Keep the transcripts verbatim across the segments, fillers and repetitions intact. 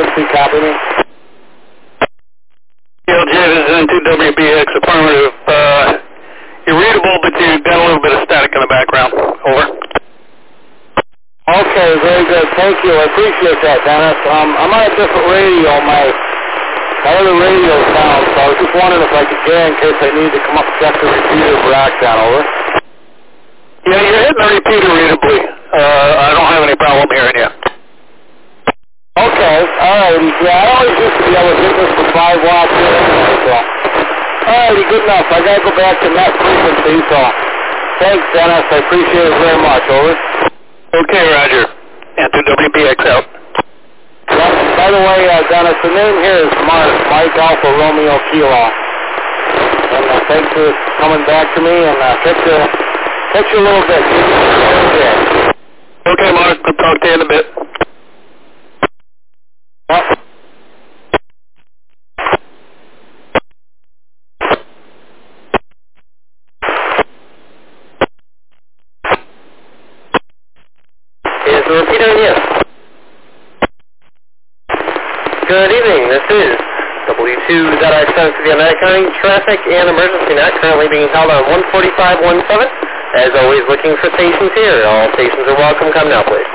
frequency, copy me. L J, this is N two W B X, affirmative. Uh, you're readable, but you've got a little bit of static in the background. Over. Okay, very good. Thank you. I appreciate that, Dennis. Um, I'm on a different radio. My, my other radio's down, so I was just wondering if I could get in case I need to come up and check the repeater for Rocktown. Over. Yeah, you're hitting the repeater readably. Uh, I don't have any problem hearing you. Okay, alrighty. Yeah, I always used to be able to hit this for five watts here anyway, so. Alrighty, good enough. I gotta go back to net frequency, so. Thanks, Dennis. I appreciate it very much. Over. Okay, Roger. N two W B X out. Yeah, by the way, uh, Dennis, the name here is Mark, Mike Alpha Romeo Kilo. And uh, thanks for coming back to me, and uh, catch you, catch you a little bit. Okay, Mark. I'll talk to you in a bit. Yep. Is the repeater in use? Good evening, this is W two Z X M for the Atlantic County Traffic and Emergency Net, currently being held on one forty-five one seven. As always, looking for stations here. All stations are welcome. Come now, please.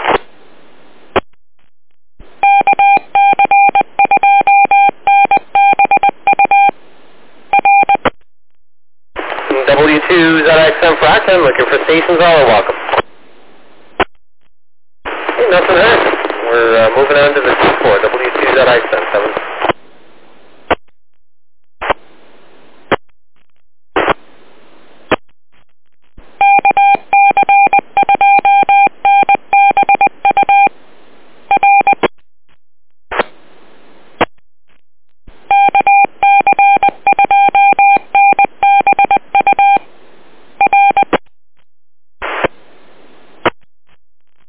W two Z X M for Rocktown, looking for stations. All are welcome. Hey, nothing heard. We're uh, moving on to the T four, W two Z X M seven.